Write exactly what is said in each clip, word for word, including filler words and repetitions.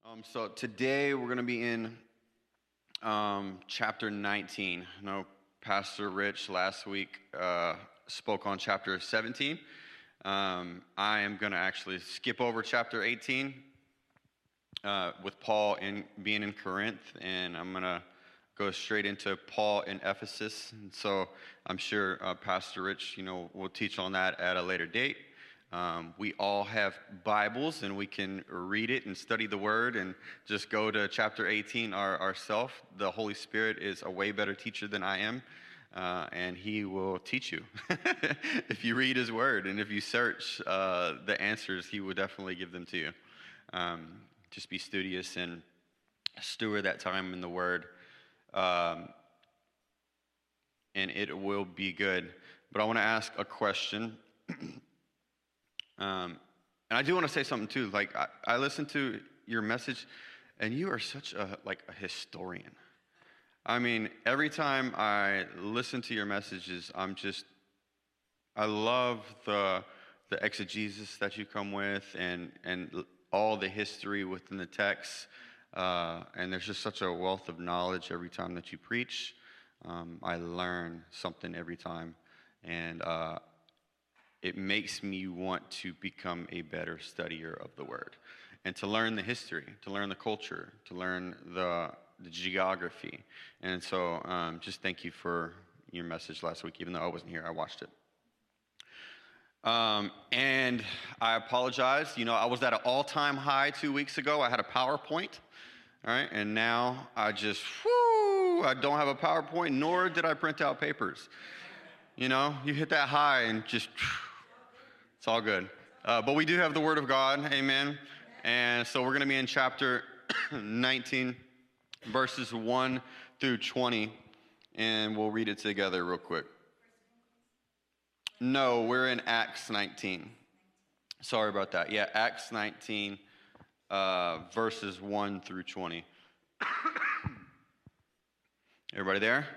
Um, so today we're going to be in um, chapter nineteen. I know Pastor Rich last week uh, spoke on chapter seventeen. Um, I am going to actually skip over chapter eighteen uh, with Paul in being in Corinth, and I'm going to go straight into Paul in Ephesus. And so I'm sure uh, Pastor Rich, you know, will teach on that at a later date. Um, we all have Bibles, and we can read it and study the Word and just go to chapter eighteen our, ourselves. The Holy Spirit is a way better teacher than I am, uh, and He will teach you. If you read His Word and if you search uh, the answers, He will definitely give them to you. Um, just be studious and steward that time in the Word, um, and it will be good. But I want to ask a question. Um, and I do want to say something too. Like I, I listened to your message, and you are such a like a historian. I mean, every time I listen to your messages, I'm just I love the the exegesis that you come with, and and all the history within the text. Uh, and there's just such a wealth of knowledge every time that you preach. Um, I learn something every time, and uh, it makes me want to become a better studier of the Word and to learn the history, to learn the culture, to learn the, the geography. And so um, just thank you for your message last week. Even though I wasn't here, I watched it. Um, and I apologize. You know, I was at an all-time high two weeks ago. I had a PowerPoint, all right? And now I just, whoo, I don't have a PowerPoint, nor did I print out papers. You know, you hit that high and just... It's all good. Uh, but we do have the Word of God, amen. And so we're going to be in chapter nineteen, verses one through twenty, and we'll read it together real quick. No, we're in Acts nineteen. Sorry about that. Yeah, Acts nineteen, uh, verses one through twenty. Everybody there?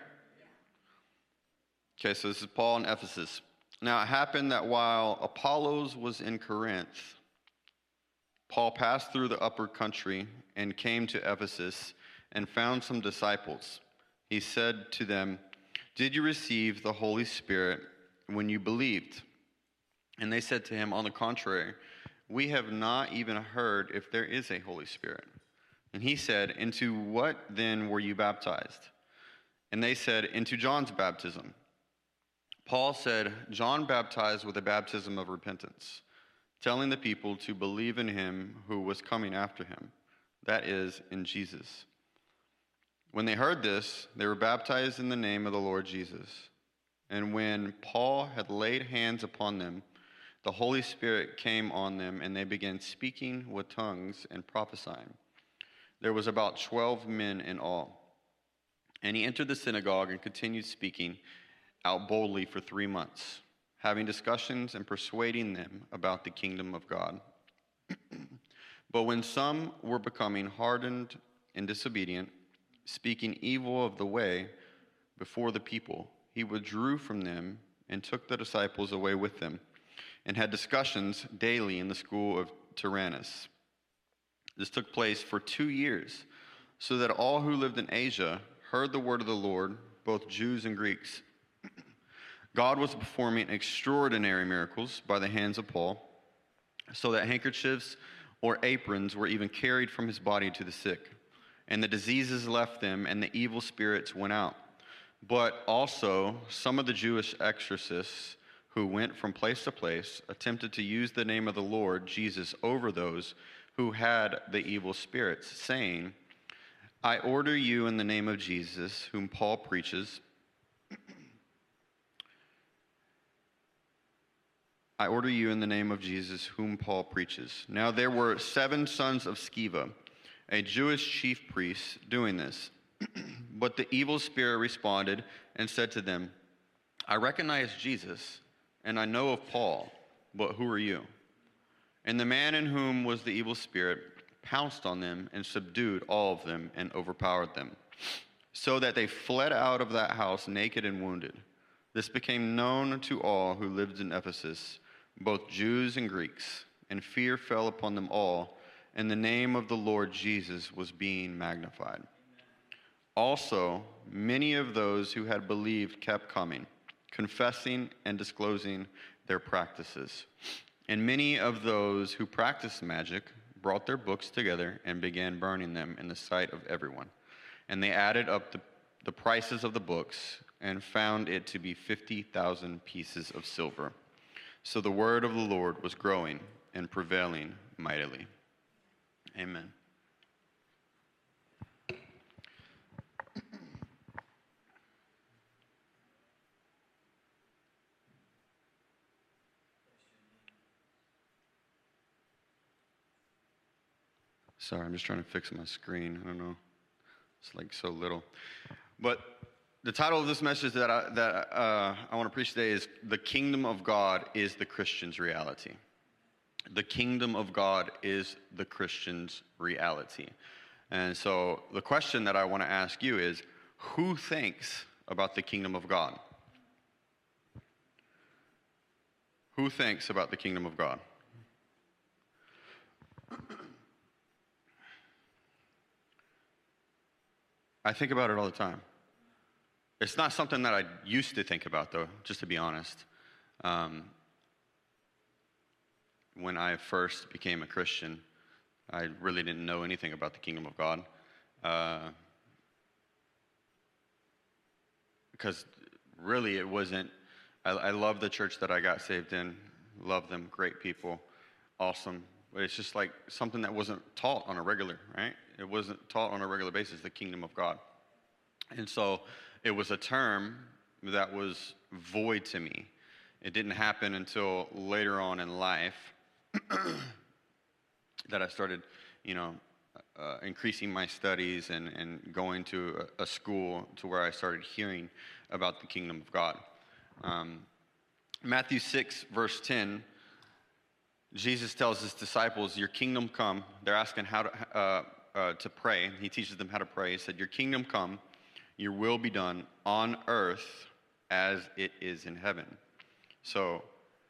Okay, so this is Paul in Ephesus. Now it happened that while Apollos was in Corinth, Paul passed through the upper country and came to Ephesus and found some disciples. He said to them, "Did you receive the Holy Spirit when you believed?" And they said to him, "On the contrary, we have not even heard if there is a Holy Spirit." And he said, "Into what then were you baptized?" And they said, "Into John's baptism." Paul said, "John baptized with a baptism of repentance, telling the people to believe in him who was coming after him, that is, in Jesus." When they heard this, they were baptized in the name of the Lord Jesus. And when Paul had laid hands upon them, the Holy Spirit came on them, and they began speaking with tongues and prophesying. There was about twelve men in all. And he entered the synagogue and continued speaking out boldly for three months, having discussions and persuading them about the kingdom of God. But when some were becoming hardened and disobedient, speaking evil of the way before the people, he withdrew from them and took the disciples away with them, and had discussions daily in the school of Tyrannus. This took place for two years, so that all who lived in Asia heard the word of the Lord, both Jews and Greeks. God was performing extraordinary miracles by the hands of Paul, so that handkerchiefs or aprons were even carried from his body to the sick, and the diseases left them, and the evil spirits went out. But also some of the Jewish exorcists who went from place to place attempted to use the name of the Lord Jesus over those who had the evil spirits, saying, "I order you in the name of Jesus, whom Paul preaches, I order you in the name of Jesus, whom Paul preaches." Now there were seven sons of Sceva, a Jewish chief priest, doing this. But the evil spirit responded and said to them, "I recognize Jesus, and I know of Paul, but who are you?" And the man in whom was the evil spirit pounced on them and subdued all of them and overpowered them, so that they fled out of that house naked and wounded. This became known to all who lived in Ephesus, both Jews and Greeks, and fear fell upon them all, and the name of the Lord Jesus was being magnified. Also, many of those who had believed kept coming, confessing and disclosing their practices. And many of those who practiced magic brought their books together and began burning them in the sight of everyone. And they added up the, the prices of the books and found it to be fifty thousand pieces of silver. So the word of the Lord was growing and prevailing mightily. Amen. Sorry, I'm just trying to fix my screen. I don't know. It's like so little. But the title of this message that I, that uh, I want to preach today is "The Kingdom of God is the Christian's Reality." The kingdom of God is the Christian's reality. And so the question that I want to ask you is, who thinks about the kingdom of God? Who thinks about the kingdom of God? I think about it all the time. It's not something that I used to think about, though, just to be honest. Um, when I first became a Christian, I really didn't know anything about the kingdom of God. Uh, because really it wasn't, I, I love the church that I got saved in, love them, great people, awesome. But it's just like something that wasn't taught on a regular, right? It wasn't taught on a regular basis, the kingdom of God. And so it was a term that was void to me. It didn't happen until later on in life that I started, you know, uh, increasing my studies and, and going to a, a school to where I started hearing about the kingdom of God. Um, Matthew six, verse ten, Jesus tells his disciples, "Your kingdom come." They're asking how to, uh, uh, to pray. He teaches them how to pray. He said, "Your kingdom come, your will be done on earth as it is in heaven." So,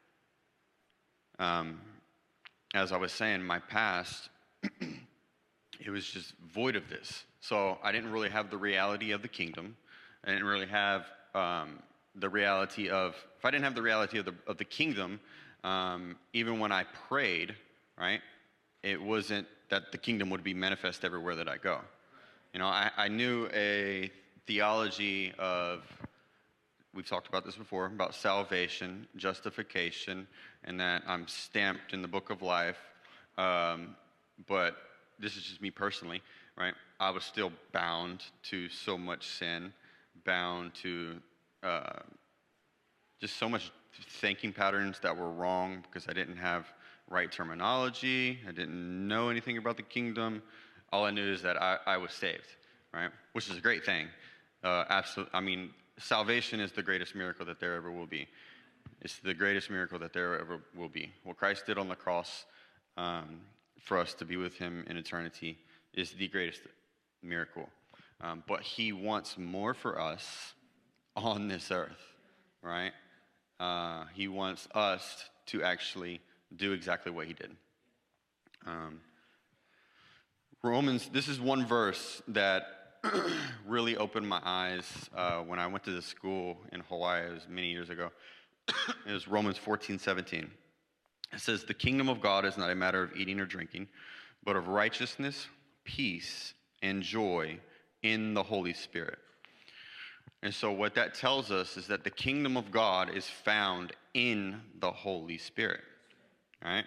um, as I was saying, my past, it was just void of this. So I didn't really have the reality of the kingdom. I didn't really have um, the reality of, if I didn't have the reality of the, of the kingdom, um, even when I prayed, right, it wasn't that the kingdom would be manifest everywhere that I go. You know, I, I knew a theology of, we've talked about this before, about salvation, justification, and that I'm stamped in the book of life. Um, but this is just me personally, right? I was still bound to so much sin, bound to uh, just so much thinking patterns that were wrong because I didn't have right terminology. I didn't know anything about the kingdom. All I knew is that I, I was saved, right? Which is a great thing. Uh, absolutely. I mean, salvation is the greatest miracle that there ever will be. It's the greatest miracle that there ever will be. What Christ did on the cross um, for us to be with him in eternity is the greatest miracle. Um, but he wants more for us on this earth, right? Uh, he wants us to actually do exactly what he did. Um, Romans, this is one verse that really opened my eyes uh, when I went to the school in Hawaii. It was many years ago. It was Romans fourteen seventeen. It says, "The kingdom of God is not a matter of eating or drinking, but of righteousness, peace, and joy in the Holy Spirit." And so what that tells us is that the kingdom of God is found in the Holy Spirit, right?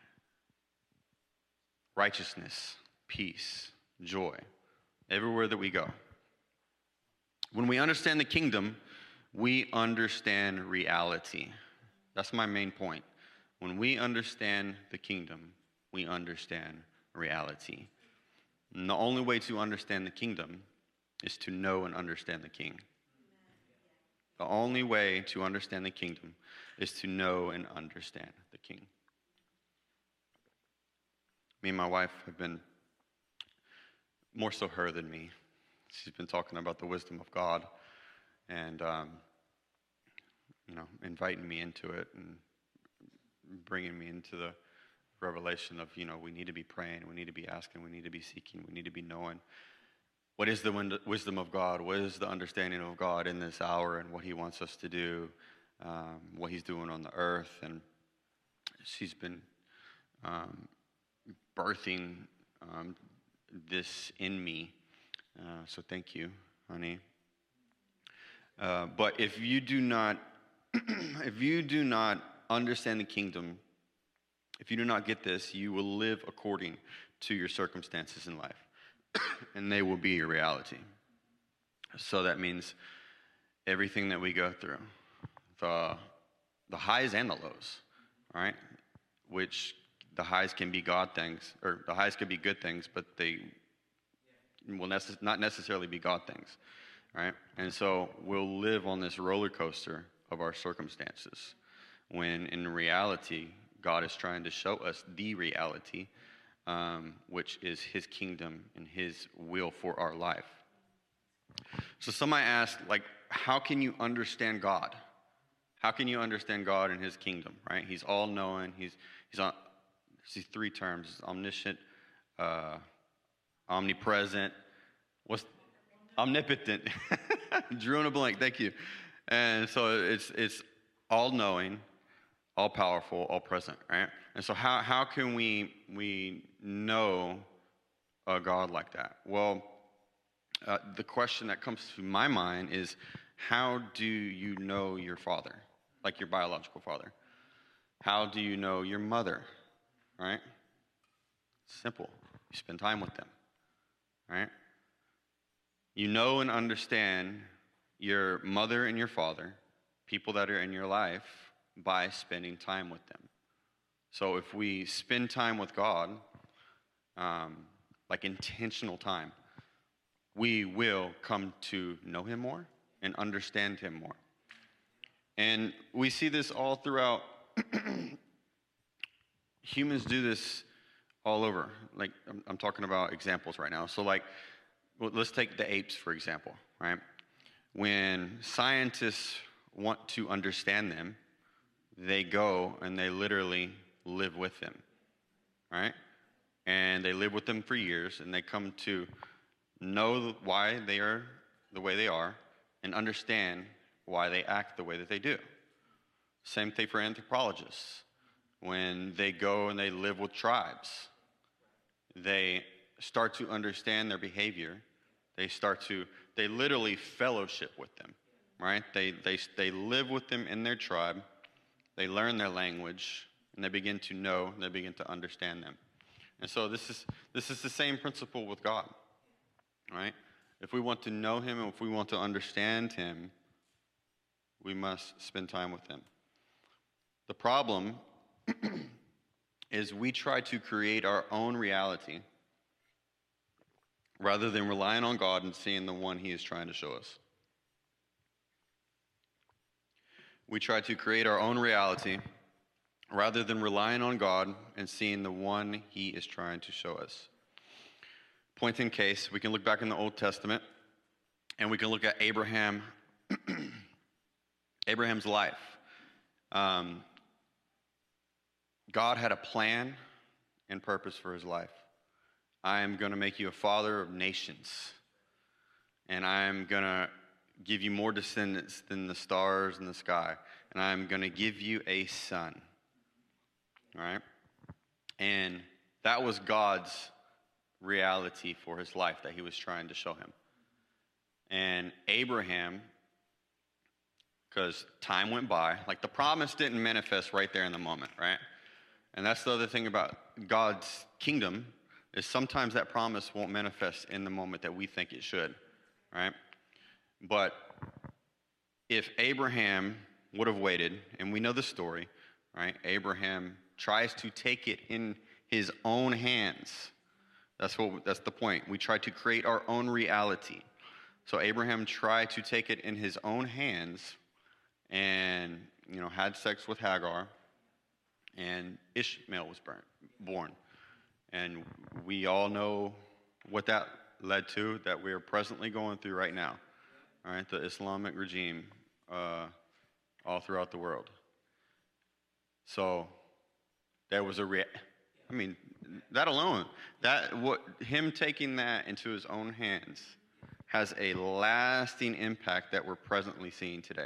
Righteousness, peace, joy, everywhere that we go. When we understand the kingdom, we understand reality. That's my main point. When we understand the kingdom, we understand reality. And the only way to understand the kingdom is to know and understand the king. The only way to understand the kingdom is to know and understand the king. Me and my wife have been, more so her than me, she's been talking about the wisdom of God and, um, you know, inviting me into it and bringing me into the revelation of, you know, we need to be praying, we need to be asking, we need to be seeking, we need to be knowing what is the win- wisdom of God, what is the understanding of God in this hour, and what he wants us to do, um, what he's doing on the earth. And she's been um, birthing um, this in me. Uh, so thank you, honey. Uh, but if you do not, if you do not understand the kingdom, if you do not get this, you will live according to your circumstances in life, and they will be your reality. So that means everything that we go through, the the highs and the lows, right? Which the highs can be God things, or the highs could be good things, but they will necess- not necessarily be God things, right? And so we'll live on this roller coaster of our circumstances, when in reality, God is trying to show us the reality, um, which is his kingdom and his will for our life. So somebody asked, like, how can you understand God? How can you understand God and his kingdom, right? He's all-knowing. He's, he's on, these three terms, omniscient, uh, omnipresent, what's omnipotent. Drew in a blank, thank you. And so it's it's all-knowing, all-powerful, all-present, right? And so how, how can we we know a God like that? Well, uh, the question that comes to my mind is, how do you know your father, like your biological father? How do you know your mother, right? Simple. You spend time with them, right? You know and understand your mother and your father, people that are in your life, by spending time with them. So if we spend time with God, um, like intentional time, we will come to know him more and understand him more. And we see this all throughout. Humans do this all over. Like, I'm, I'm talking about examples right now. So like, well, let's take the apes, for example, right? When scientists want to understand them, they go and they literally live with them, right? And they live with them for years, and they come to know why they are the way they are and understand why they act the way that they do. Same thing for anthropologists. When they go and they live with tribes, they start to understand their behavior. They start to, they literally fellowship with them, right? They, they, they live with them in their tribe. They learn their language, and they begin to know, they begin to understand them. And so this is, this is the same principle with God, right? If we want to know him and if we want to understand him, we must spend time with him. The problem is we try to create our own reality rather than relying on God and seeing the one he is trying to show us. We try to create our own reality rather than relying on God and seeing the one he is trying to show us. Point in case, we can look back in the Old Testament and we can look at Abraham, Abraham's life. Um, God had a plan and purpose for his life. I am going to make you a father of nations, and I am going to give you more descendants than the stars in the sky, and I am going to give you a son. All right? And that was God's reality for his life that he was trying to show him. And Abraham, because time went by, like the promise didn't manifest right there in the moment, right? And that's the other thing about God's kingdom, is sometimes that promise won't manifest in the moment that we think it should, right? But if Abraham would have waited, and we know the story, right? Abraham tries to take it in his own hands. That's what. That's the point. We try to create our own reality. So Abraham tried to take it in his own hands, and you know had sex with Hagar, and Ishmael was burnt, born. And we all know what that led to, that we are presently going through right now. All right, the Islamic regime uh, all throughout the world. So there was a rea- I mean, that alone, that what him taking that into his own hands has a lasting impact that we're presently seeing today.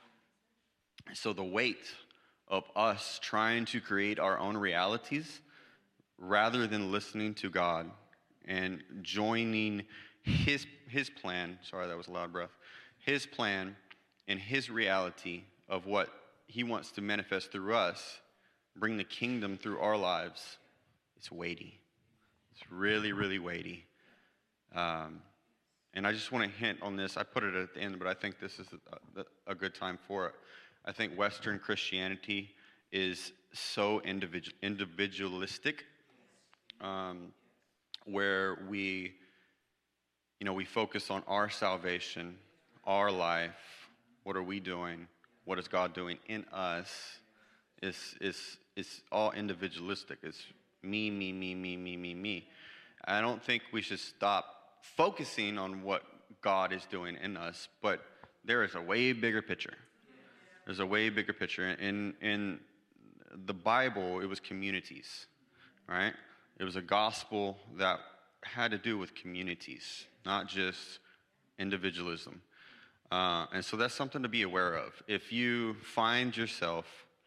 So the weight of us trying to create our own realities rather than listening to God and joining his his plan, sorry, that was a loud breath, his plan and his reality of what he wants to manifest through us, bring the kingdom through our lives, it's weighty. It's really, really weighty. Um, and I just want to hint on this. I put it at the end, but I think this is a, a good time for it. I think Western Christianity is so individual, individualistic, um, where we, you know, we focus on our salvation, our life. What are we doing? What is God doing in us? It's, it's, it's all individualistic. It's me, me, me, me, me, me, me. I don't think we should stop focusing on what God is doing in us, but there is a way bigger picture. There's a way bigger picture. In, in the Bible, it was communities, right? It was a gospel that had to do with communities, not just individualism. Uh, and so that's something to be aware of. If you find yourself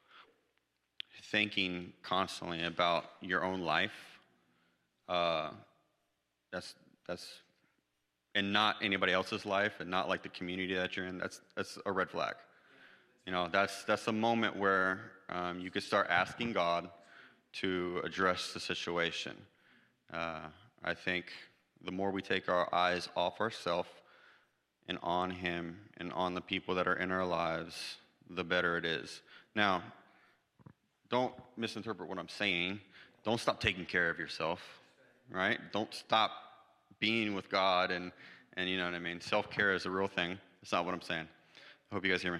thinking constantly about your own life, uh, that's that's, and not anybody else's life, and not like the community that you're in, that's that's a red flag. You know, that's that's a moment where um, you could start asking God to address the situation. Uh, I think the more we take our eyes off ourselves and on Him and on the people that are in our lives, the better it is. Now, don't misinterpret what I'm saying. Don't stop taking care of yourself, right? Don't stop being with God, and, and you know what I mean? Self-care is a real thing. That's not what I'm saying. I hope you guys hear me.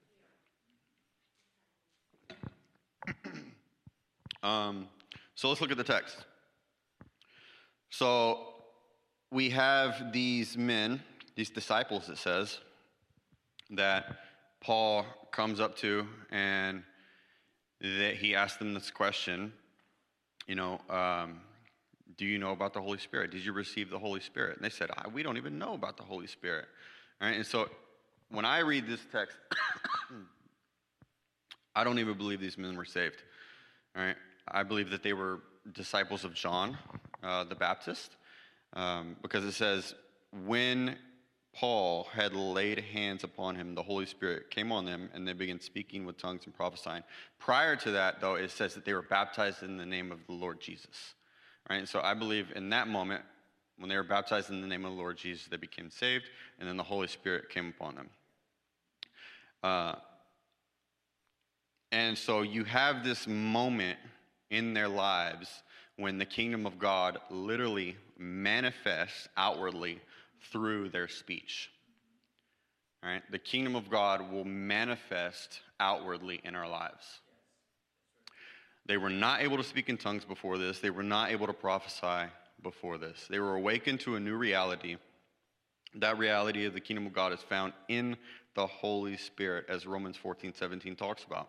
Um, so let's look at the text. So we have these men, these disciples, it says, that Paul comes up to, and that he asked them this question, you know, um, do you know about the Holy Spirit? Did you receive the Holy Spirit? And they said, I, we don't even know about the Holy Spirit. All right, and so when I read this text, I don't even believe these men were saved. All right, I believe that they were disciples of John uh, the Baptist, um, because it says, when Paul had laid hands upon him, the Holy Spirit came on them, and they began speaking with tongues and prophesying. Prior to that, though, it says that they were baptized in the name of the Lord Jesus. Right? And so I believe in that moment, when they were baptized in the name of the Lord Jesus, they became saved, and then the Holy Spirit came upon them. Uh, and so you have this moment in their lives when the kingdom of God literally manifests outwardly through their speech. All right? The kingdom of God will manifest outwardly in our lives. They were not able to speak in tongues before this. They were not able to prophesy before this. They were awakened to a new reality. That reality of the kingdom of God is found in the Holy Spirit, as Romans fourteen seventeen talks about.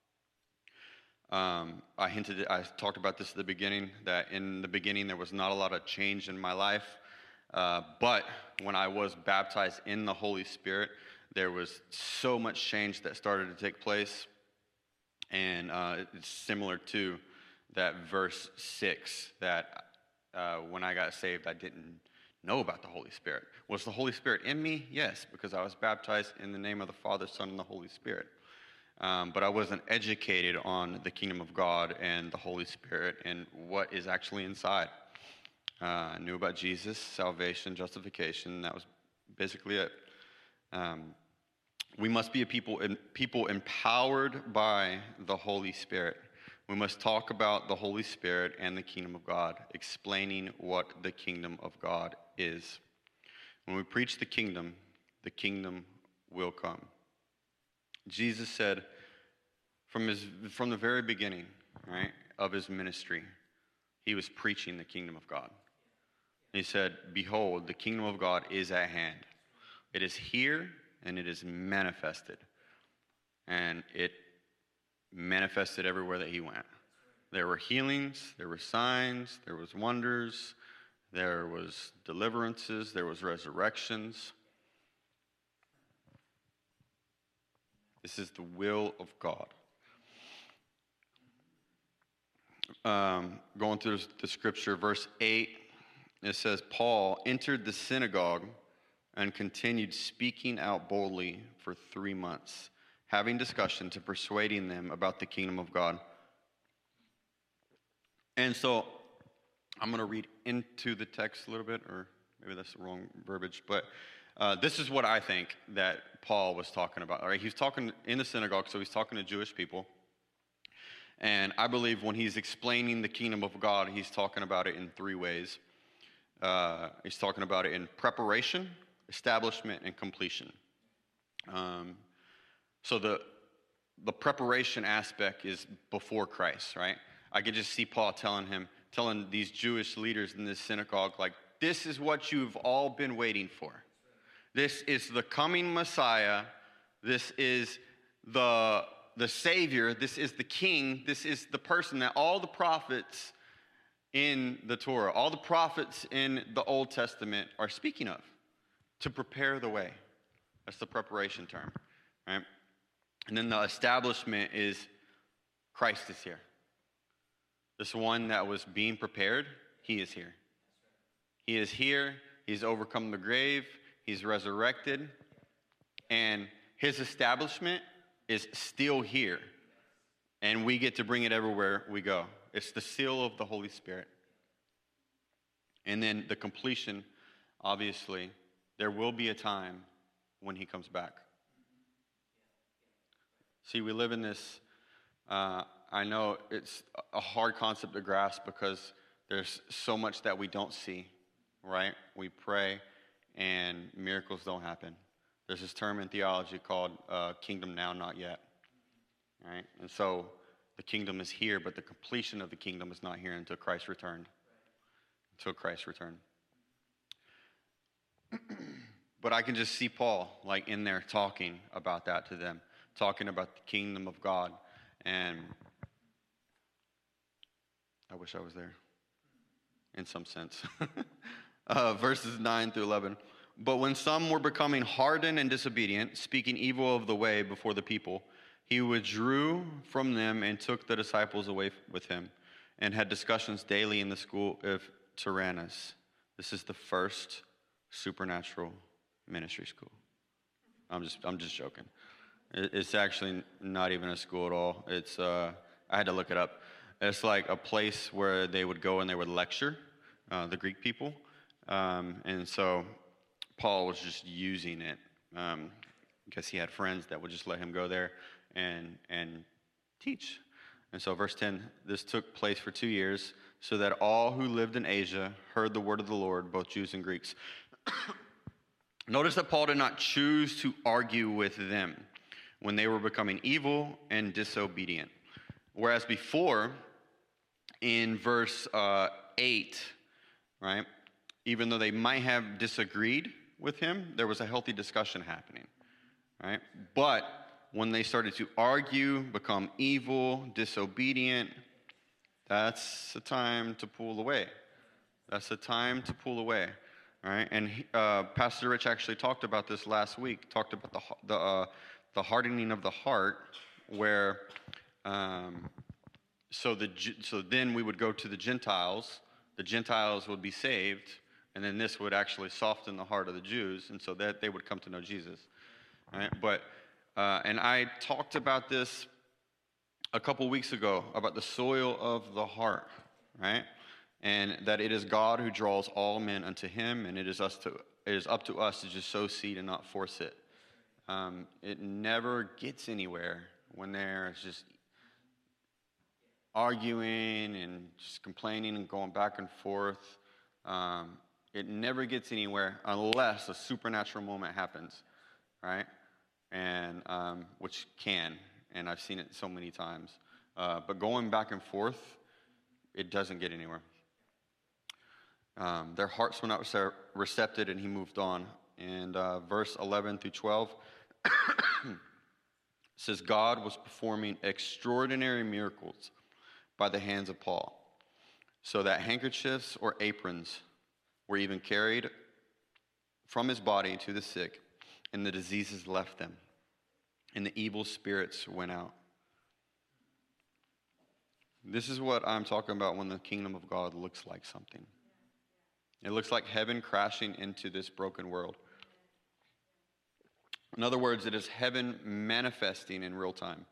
Um, I hinted, I talked about this at the beginning, that in the beginning there was not a lot of change in my life. Uh, but when I was baptized in the Holy Spirit, there was so much change that started to take place. And uh, it's similar to that verse six, that uh, when I got saved, I didn't know about the Holy Spirit. Was the Holy Spirit in me? Yes, because I was baptized in the name of the Father, Son, and the Holy Spirit. Um, but I wasn't educated on the kingdom of God and the Holy Spirit and what is actually inside. Uh, I knew about Jesus, salvation, justification. That was basically it. Um, we must be a people, people empowered by the Holy Spirit. We must talk about the Holy Spirit and the kingdom of God, explaining what the kingdom of God is. When we preach the kingdom, the kingdom will come. Jesus said from his from the very beginning, right, of his ministry, he was preaching the kingdom of God. He said, behold, the kingdom of God is at hand. It is here and it is manifested. And it manifested everywhere that he went. There were healings, there were signs, there was wonders, there was deliverances, there was resurrections. This is the will of God. Um, going through the scripture, verse eight, it says, Paul entered the synagogue and continued speaking out boldly for three months, having discussion to persuading them about the kingdom of God. And so I'm going to read into the text a little bit, or maybe that's the wrong verbiage, but uh, this is what I think that Paul was talking about. All right, he's talking in the synagogue, so he's talking to Jewish people. And I believe when he's explaining the kingdom of God, he's talking about it in three ways. Uh, he's talking about it in preparation, establishment, and completion. Um, so the the preparation aspect is before Christ, right? I could just see Paul telling him, telling these Jewish leaders in this synagogue, like, this is what you've all been waiting for. This is the coming Messiah. This is the the Savior. This is the King. This is the person that all the prophets in the Torah, all the prophets in the Old Testament are speaking of, to prepare the way. That's the preparation term, right? And then the establishment is Christ is here. This one that was being prepared, he is here. He is here. He's overcome the grave. He's resurrected. And his establishment is still here. And we get to bring it everywhere we go. It's the seal of the Holy Spirit. And then the completion, obviously, there will be a time when he comes back. See, we live in this, uh, I know it's a hard concept to grasp because there's so much that we don't see, right? We pray and miracles don't happen. There's this term in theology called uh, kingdom now, not yet, right? And so the kingdom is here, but the completion of the kingdom is not here until Christ returned. Until Christ returned. But I can just see Paul, like, in there talking about that to them, talking about the kingdom of God. And I wish I was there, in some sense. uh, verses nine through eleven. But when some were becoming hardened and disobedient, speaking evil of the way before the people, he withdrew from them and took the disciples away with him, and had discussions daily in the school of Tyrannus. This is the first supernatural ministry school. I'm just I'm just joking. It's actually not even a school at all. It's uh, I had to look it up. It's like a place where they would go and they would lecture uh, the Greek people, um, and so Paul was just using it um, because he had friends that would just let him go there and and teach. And so verse ten, this took place for two years, so that all who lived in Asia heard the word of the Lord, both Jews and Greeks. Notice that Paul did not choose to argue with them when they were becoming evil and disobedient. Whereas before, in verse uh, eight, right, even though they might have disagreed with him, there was a healthy discussion happening, right? But when they started to argue, become evil, disobedient, that's the time to pull away. That's the time to pull away, right? And uh, Pastor Rich actually talked about this last week. Talked about the the uh, the hardening of the heart, where um, so the so then we would go to the Gentiles. The Gentiles would be saved, and then this would actually soften the heart of the Jews, and so that they would come to know Jesus, right? But uh, and I talked about this a couple weeks ago about the soil of the heart, right? And that it is God who draws all men unto him, and it is us to it is up to us to just sow seed and not force it. Um, it never gets anywhere when there's just arguing and just complaining and going back and forth. Um, it never gets anywhere unless a supernatural moment happens, right? And um, which can. And I've seen it so many times. Uh, but going back and forth, it doesn't get anywhere. Um, their hearts were not receptive, and he moved on. And uh, verse eleven through twelve says, God was performing extraordinary miracles by the hands of Paul, so that handkerchiefs or aprons were even carried from his body to the sick, and the diseases left them, and the evil spirits went out. This is what I'm talking about when the kingdom of God looks like something. It looks like heaven crashing into this broken world. In other words, it is heaven manifesting in real time.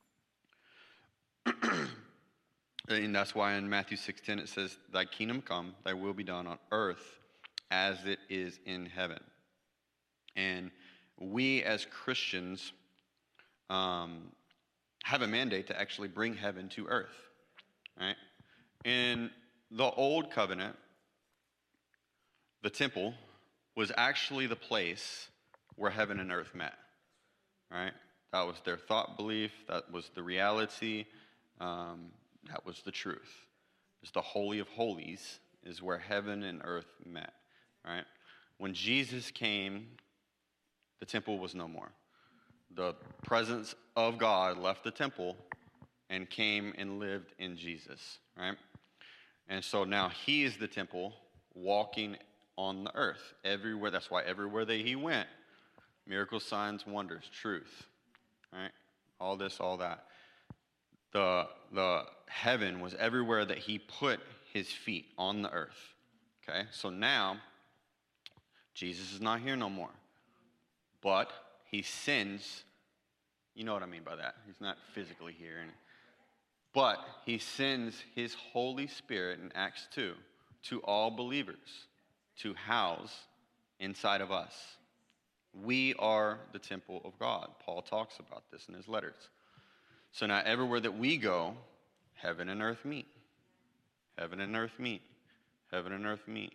And that's why in Matthew six ten it says, "Thy kingdom come, thy will be done on earth as it is in heaven." And we as Christians um, have a mandate to actually bring heaven to earth. Right? In the old covenant, the temple was actually the place where heaven and earth met. Right? That was their thought belief. That was the reality. Um, that was the truth. It's the Holy of Holies is where heaven and earth met. Right? When Jesus came, the temple was no more. The presence of God left the temple and came and lived in Jesus, right? And so now he is the temple walking on the earth everywhere. That's why everywhere that he went, miracles, signs, wonders, truth, right? All this, all that. The, the heaven was everywhere that he put his feet on the earth, okay? So now, Jesus is not here no more, but he sends, you know what I mean by that. He's not physically here, and but he sends his Holy Spirit in Acts two to all believers to house inside of us. We are the temple of God. Paul talks about this in his letters. So now everywhere that we go, heaven and earth meet. Heaven and earth meet. Heaven and earth meet.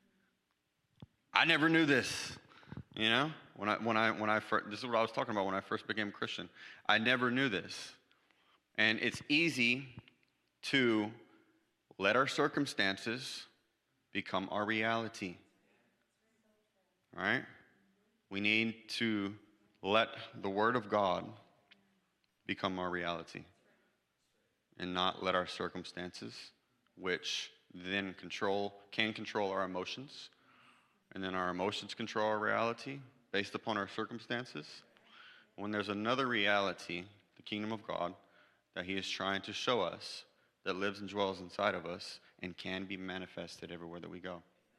I never knew this, you know? When I when I when I first, this is what I was talking about when I first became a Christian. I never knew this. And it's easy to let our circumstances become our reality. Right? We need to let the Word of God become our reality and not let our circumstances, which then control, can control our emotions, and then our emotions control our reality based upon our circumstances. When there's another reality, the kingdom of God, that he is trying to show us, that lives and dwells inside of us and can be manifested everywhere that we go.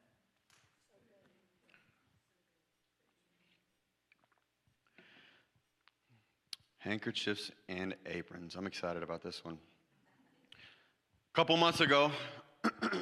Handkerchiefs and aprons. I'm excited about this one. A couple months ago, uh,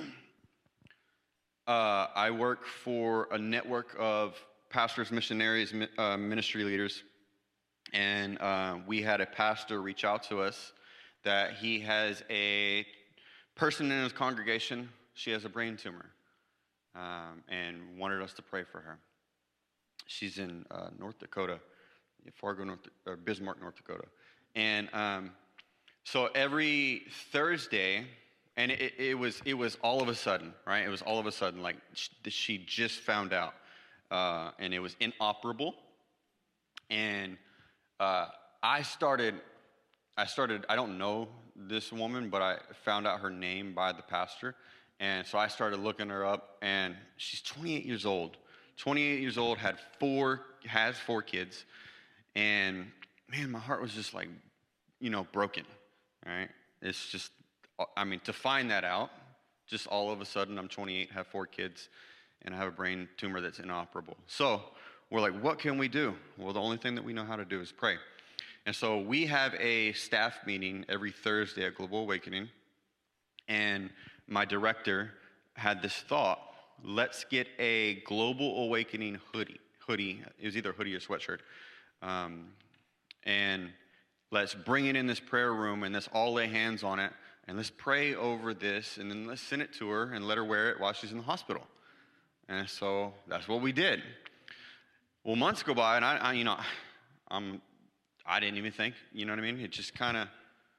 I work for a network of pastors, missionaries, uh, ministry leaders, and uh, we had a pastor reach out to us that he has a person in his congregation, she has a brain tumor, um, and wanted us to pray for her. She's in uh, North Dakota, Fargo, North, or Bismarck, North Dakota. And um, so every Thursday, and it, it was it was all of a sudden, right? It was all of a sudden, like she just found out, uh, and it was inoperable. And uh, I started. I started, I don't know this woman, but I found out her name by the pastor. And so I started looking her up, and she's twenty-eight years old. twenty-eight years old, had four, has four kids. And man, my heart was just like, you know, broken, right? It's just, I mean, to find that out, just all of a sudden, I'm twenty-eight, have four kids, and I have a brain tumor that's inoperable. So we're like, what can we do? Well, the only thing that we know how to do is pray. And so we have a staff meeting every Thursday at Global Awakening, and my director had this thought, let's get a Global Awakening hoodie. Hoodie, it was either a hoodie or sweatshirt. Um, and let's bring it in this prayer room, and let's all lay hands on it, and let's pray over this, and then let's send it to her and let her wear it while she's in the hospital. And so that's what we did. Well, months go by, and I, I you know, I'm... I didn't even think, you know what I mean? It just kind of,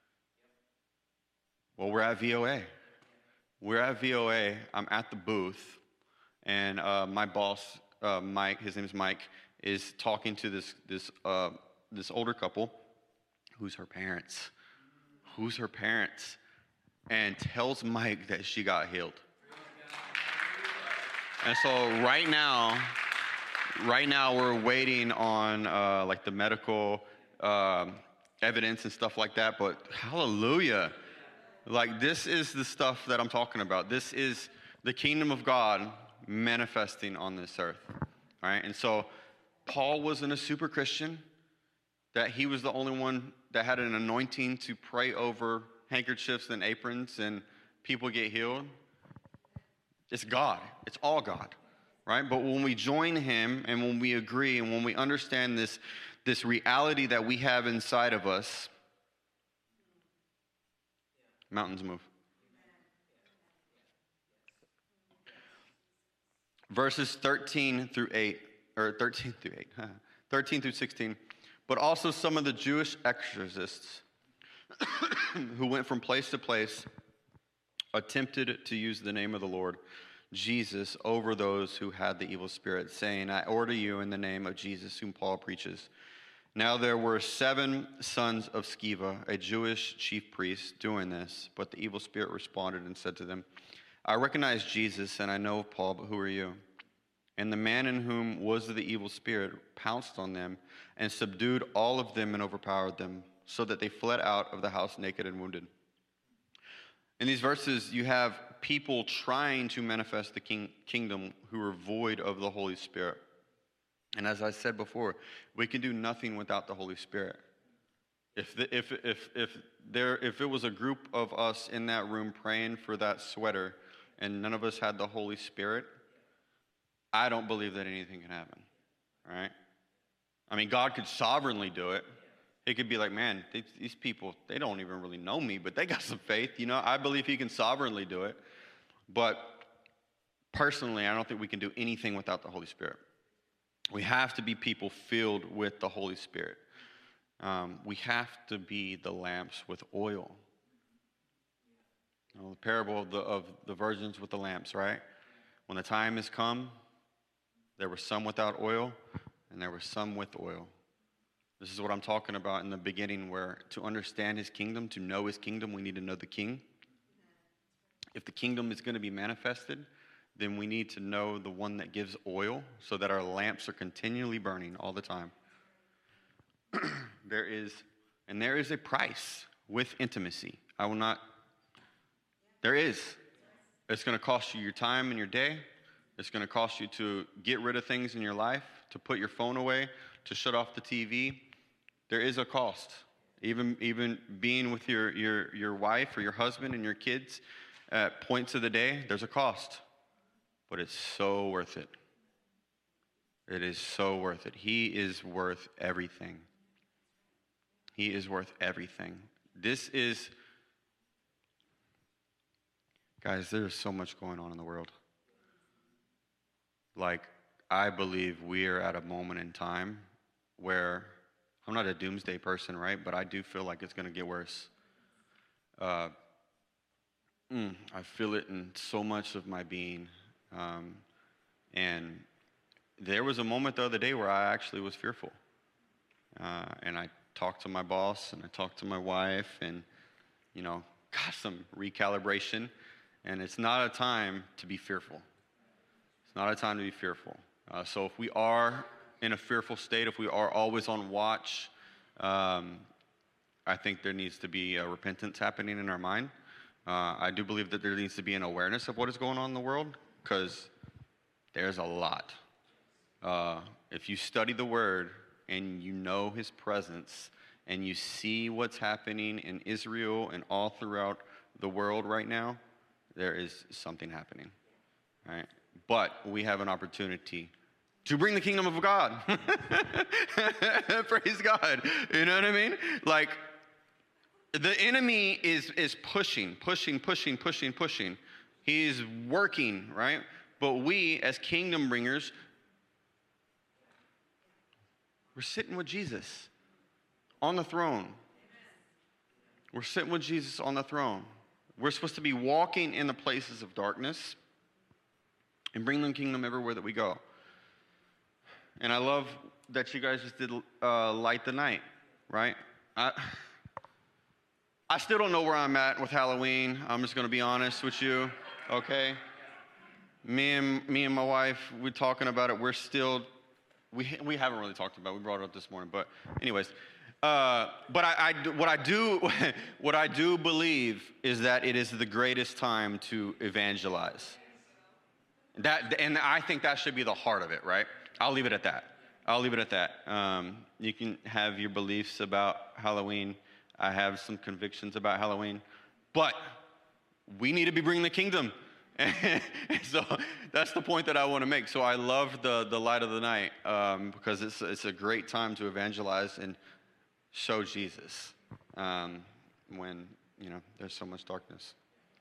well, we're at V O A. We're at V O A. I'm at the booth, and uh, my boss, uh, Mike, his name is Mike, is talking to this this uh, this older couple. Who's her parents? Who's her parents? and tells Mike that she got healed. And so right now, right now we're waiting on uh, like the medical um, evidence and stuff like that. But hallelujah, like this is the stuff that I'm talking about. This is the kingdom of God manifesting on this earth. All right, and so Paul wasn't a super Christian, that he was the only one that had an anointing to pray over handkerchiefs and aprons and people get healed. It's God. It's all God, right? But when we join him and when we agree and when we understand this, this reality that we have inside of us, mountains move. Verses thirteen through eight, or thirteen through eight, thirteen through sixteen, but also some of the Jewish exorcists who went from place to place attempted to use the name of the Lord Jesus over those who had the evil spirit, saying, I order you in the name of Jesus whom Paul preaches. Now there were seven sons of Sceva, a Jewish chief priest, doing this, but the evil spirit responded and said to them, I recognize Jesus and I know Paul, but who are you? And the man in whom was the evil spirit pounced on them and subdued all of them and overpowered them, so that they fled out of the house naked and wounded. In these verses, you have people trying to manifest the king, kingdom who are void of the Holy Spirit. And as I said before, we can do nothing without the Holy Spirit. If the, if if if there if it was a group of us in that room praying for that sweater, and none of us had the Holy Spirit, I don't believe that anything can happen. Right? I mean, God could sovereignly do it. He could be like, man, these, these people, they don't even really know me, but they got some faith. You know, I believe he can sovereignly do it. But personally, I don't think we can do anything without the Holy Spirit. We have to be people filled with the Holy Spirit. Um, we have to be the lamps with oil. You know, the parable of the, of the virgins with the lamps, right? When the time has come, there were some without oil, and there were some with oil. This is what I'm talking about in the beginning, where to understand his kingdom, to know his kingdom, we need to know the king. If the kingdom is going to be manifested, then we need to know the one that gives oil so that our lamps are continually burning all the time. There is, and there is a price with intimacy. I will not, there is. It's going to cost you your time and your day. It's going to cost you to get rid of things in your life, to put your phone away, to shut off the T V. There is a cost. Even, even being with your, your, your wife or your husband and your kids at points of the day, there's a cost. But it's so worth it. It is so worth it. He is worth everything. He is worth everything. This is, guys, there's so much going on in the world. Like, I believe we are at a moment in time where, I'm not a doomsday person, right? But I do feel like it's going to get worse. Uh, mm, I feel it in so much of my being. Um, and there was a moment the other day where I actually was fearful. Uh, and I talked to my boss and I talked to my wife and, you know, got some recalibration. And it's not a time to be fearful. It's not a time to be fearful. Uh, so if we are in a fearful state, if we are always on watch, um, I think there needs to be a repentance happening in our mind. Uh, I do believe that there needs to be an awareness of what is going on in the world, because there's a lot. Uh, if you study the Word and you know His presence and you see what's happening in Israel and all throughout the world right now, there is something happening, right? But we have an opportunity to bring the kingdom of God. Praise God. You know what I mean? Like, the enemy is, is pushing, pushing, pushing, pushing, pushing. He's working, right? But we, as kingdom bringers, we're sitting with Jesus on the throne. We're sitting with Jesus on the throne. We're supposed to be walking in the places of darkness and bring the kingdom everywhere that we go. And I love that you guys just did uh, Light the Night, right? I, I still don't know where I'm at with Halloween. I'm just going to be honest with you, okay? Me and me and my wife, we're talking about it. We're still, we we haven't really talked about it. We brought it up this morning, but anyways. Uh, but I, I, what I do, what I do believe is that it is the greatest time to evangelize. That, and I think that should be the heart of it, right? I'll leave it at that. I'll leave it at that. Um, you can have your beliefs about Halloween. I have some convictions about Halloween, but we need to be bringing the kingdom. And so that's the point that I want to make. So I love the the light of the night um, because it's it's a great time to evangelize and show Jesus um, when, you know, there's so much darkness.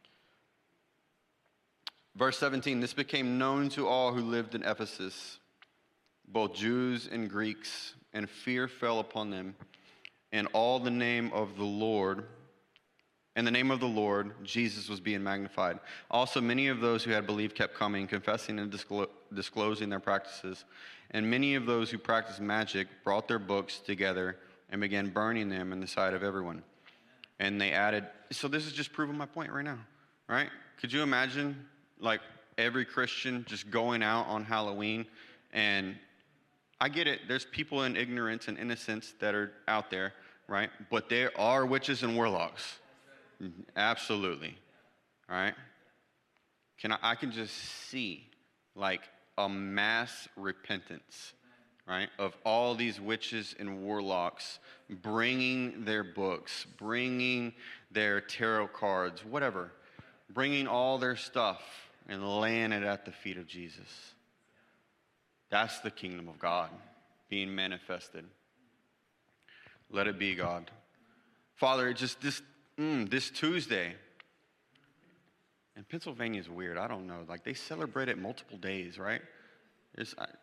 Verse seventeen, this became known to all who lived in Ephesus, both Jews and Greeks, and fear fell upon them, and all the name of the Lord, and the name of the Lord, Jesus, was being magnified. Also, many of those who had believed kept coming, confessing and disclo- disclosing their practices. And many of those who practiced magic brought their books together and began burning them in the sight of everyone. And they added, so this is just proving my point right now, right? Could you imagine, like, every Christian just going out on Halloween? And I get it, there's people in ignorance and innocence that are out there, right? But there are witches and warlocks. Absolutely, all right? Can I, I can just see, like, a mass repentance, right, of all these witches and warlocks bringing their books, bringing their tarot cards, whatever, bringing all their stuff and laying it at the feet of Jesus. That's the kingdom of God being manifested. Let it be, God. Father, it just this mm, this Tuesday, and Pennsylvania is weird. I don't know. Like, they celebrate it multiple days, right? It's, I,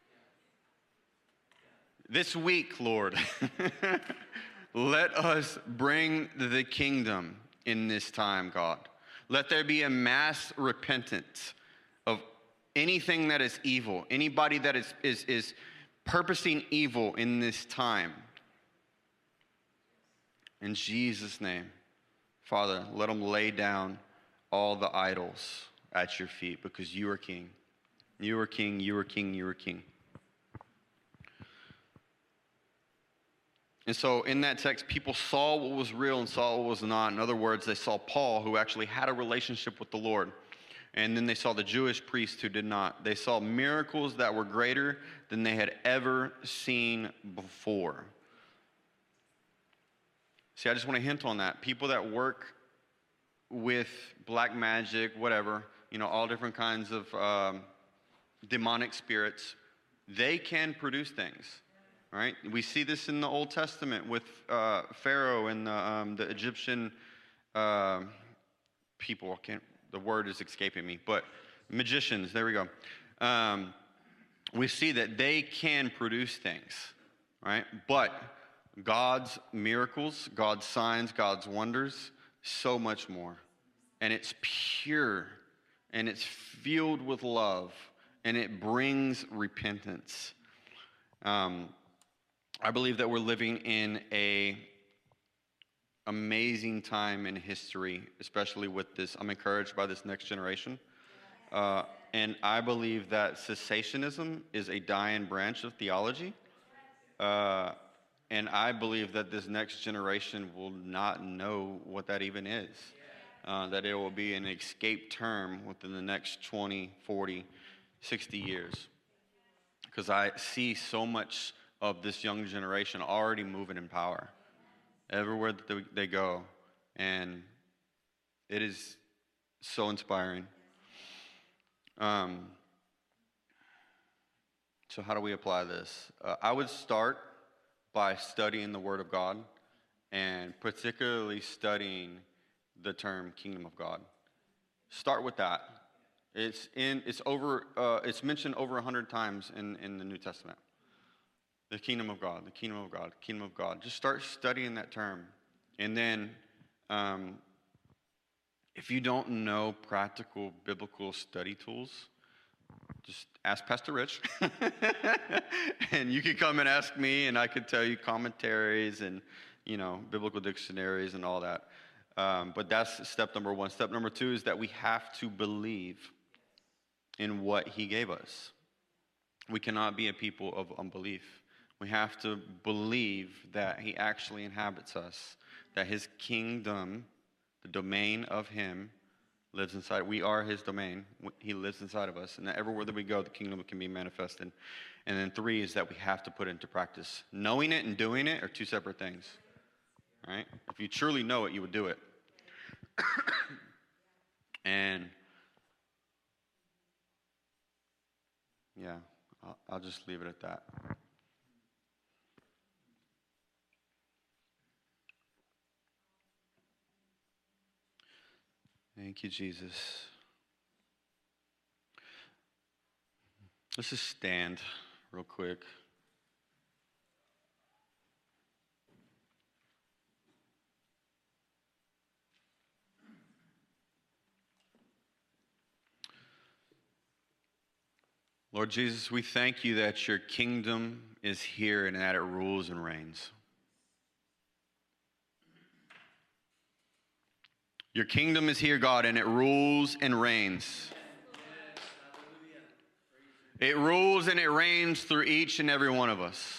This week, Lord, let us bring the kingdom in this time, God. Let there be a mass repentance of anything that is evil, anybody that is, is, is purposing evil in this time. In Jesus' name, Father, let them lay down all the idols at your feet because you are king. You are king, you are king, you are king. And so in that text, people saw what was real and saw what was not. In other words, they saw Paul, who actually had a relationship with the Lord. And then they saw the Jewish priest who did not. They saw miracles that were greater than they had ever seen before. See, I just want to hint on that. People that work with black magic, whatever, you know, all different kinds of um, demonic spirits, they can produce things. Right? We see this in the Old Testament with uh, Pharaoh and the, um, the Egyptian uh, people. I can't, the word is escaping me, but magicians, there we go. Um, we see that they can produce things, right? But God's miracles, God's signs, God's wonders, so much more. And it's pure, and it's filled with love, and it brings repentance. Um, I believe that we're living in a amazing time in history, especially with this. I'm encouraged by this next generation. Uh, and I believe that cessationism is a dying branch of theology. Uh, and I believe that this next generation will not know what that even is. Uh, that it will be an escape term within the next twenty, forty, sixty years. Because I see so much of this young generation already moving in power everywhere that they go, and it is so inspiring. Um, so how do we apply this? Uh, I would start by studying the Word of God, and particularly studying the term Kingdom of God. Start with that. It's in. It's over. Uh, it's mentioned over a hundred times in, in the New Testament. The kingdom of God, the kingdom of God, the kingdom of God. Just start studying that term. And then um, if you don't know practical biblical study tools, just ask Pastor Rich. And you can come and ask me, and I could tell you commentaries and, you know, biblical dictionaries and all that. Um, but that's step number one. Step number two is that we have to believe in what he gave us. We cannot be a people of unbelief. We have to believe that he actually inhabits us, that his kingdom, the domain of him, lives inside. We are his domain. He lives inside of us. And that everywhere that we go, the kingdom can be manifested. And then three is that we have to put it into practice. Knowing it and doing it are two separate things. Right? If you truly know it, you would do it. And yeah, I'll, I'll just leave it at that. Thank you, Jesus. Let's just stand real quick. Lord Jesus, we thank you that your kingdom is here and that it rules and reigns. Your kingdom is here, God, and it rules and reigns. It rules and it reigns through each and every one of us.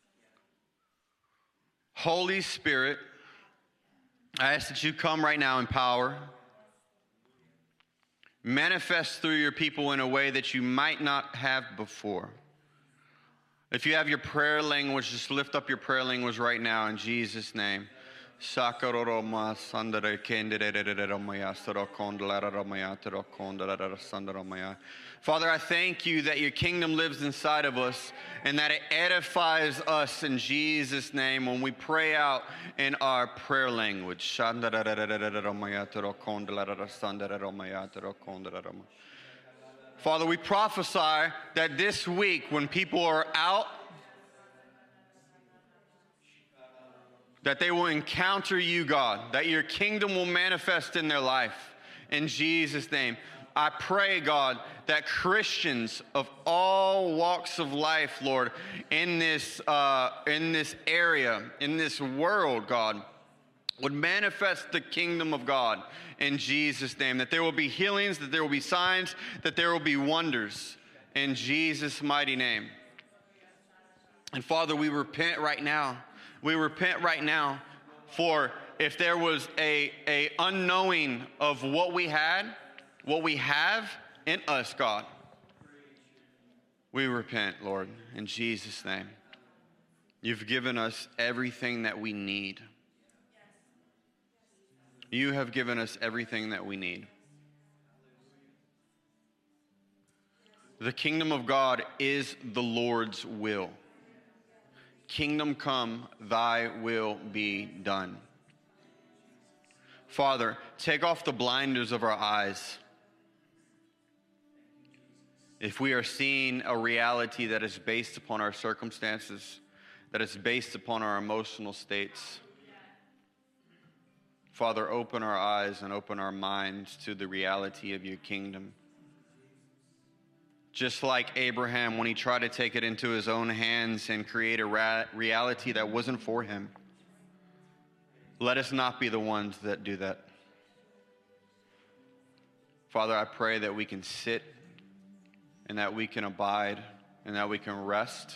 Holy Spirit, I ask that you come right now in power. Manifest through your people in a way that you might not have before. If you have your prayer language, just lift up your prayer language right now in Jesus' name. Father, I thank you that your kingdom lives inside of us and that it edifies us in Jesus' name when we pray out in our prayer language. Father, we prophesy that this week when people are out, that they will encounter you, God, that your kingdom will manifest in their life. In Jesus' name, I pray, God, that Christians of all walks of life, Lord, in this, uh, in this area, in this world, God, would manifest the kingdom of God in Jesus' name. That there will be healings, that there will be signs, that there will be wonders in Jesus' mighty name. And Father, we repent right now. We repent right now for if there was a, a unknowing of what we had, what we have in us, God. We repent, Lord, in Jesus' name. You've given us everything that we need. You have given us everything that we need. The kingdom of God is the Lord's will. Kingdom come, thy will be done. Father, take off the blinders of our eyes. If we are seeing a reality that is based upon our circumstances, that is based upon our emotional states, Father, open our eyes and open our minds to the reality of your kingdom. Just like Abraham when he tried to take it into his own hands and create a ra- reality that wasn't for him. Let us not be the ones that do that. Father, I pray that we can sit and that we can abide and that we can rest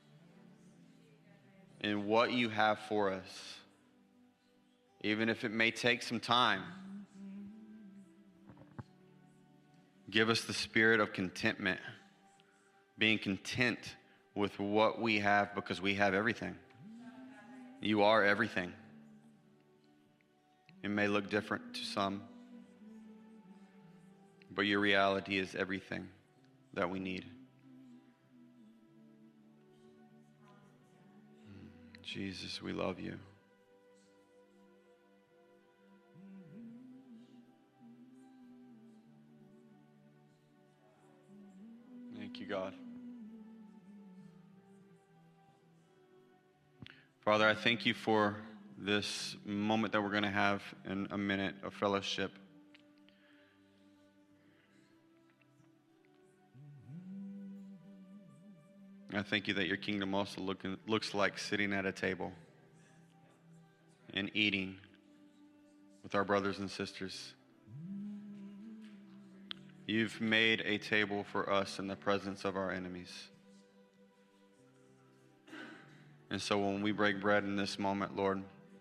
in what you have for us, even if it may take some time. Give us the spirit of contentment, being content with what we have because we have everything. You are everything. It may look different to some, but your reality is everything that we need. Jesus, we love you. Thank you, God. Father, I thank you for this moment that we're going to have in a minute of fellowship. I thank you that your kingdom also look, looks like sitting at a table and eating with our brothers and sisters. You've made a table for us in the presence of our enemies. And so when we break bread in this moment, Lord,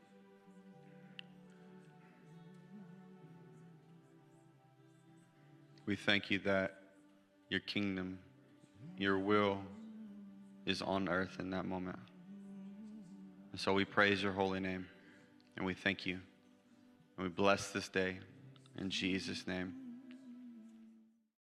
we thank you that your kingdom, your will is on earth in that moment. And so we praise your holy name, and we thank you, and we bless this day in Jesus' name.